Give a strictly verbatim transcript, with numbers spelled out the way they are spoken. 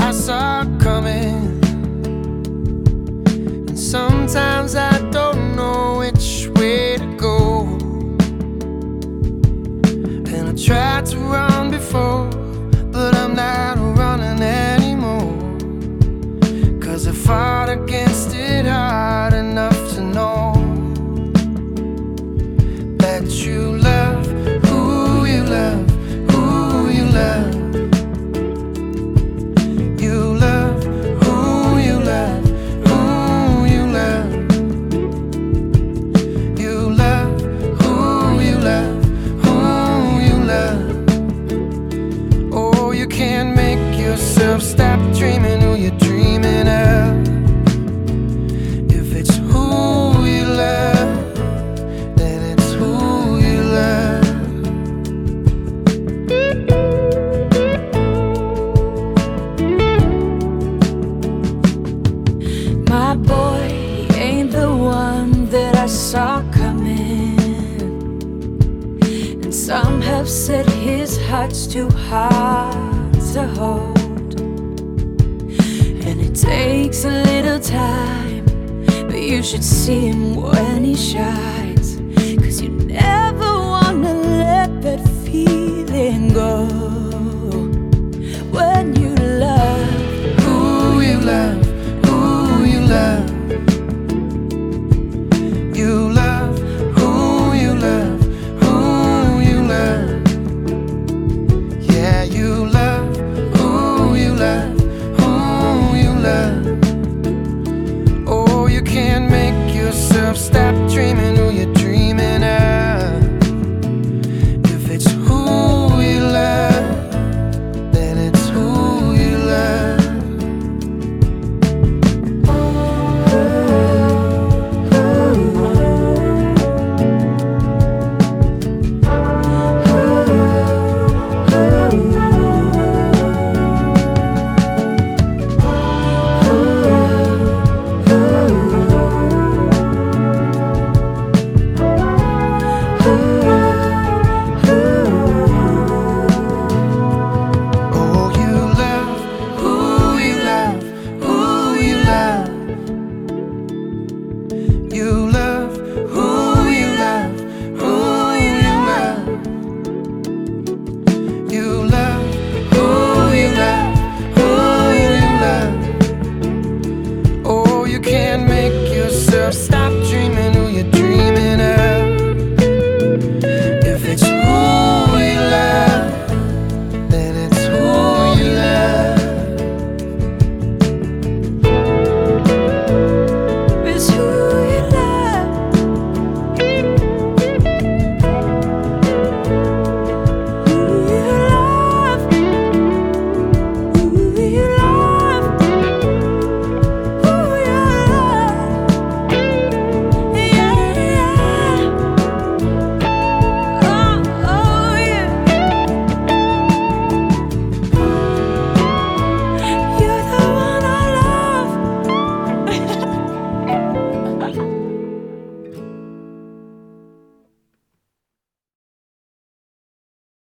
I saw coming. And sometimes I don't know which way to go. And I tried to run before, but I'm not running anymore. Cause I fought against it hard enough to know that you love who you love, who you love. You love who you love, who you love. You love who you love, who you love. Oh, you can't make yourself stop dreaming who you're dreaming of. If it's who you love, then it's who you love. My boy ain't the one that I saw coming. And some have said his heart's too hard to hold. And it takes a little time, but you should see him when he shines. Cause you never wanna let that feeling go.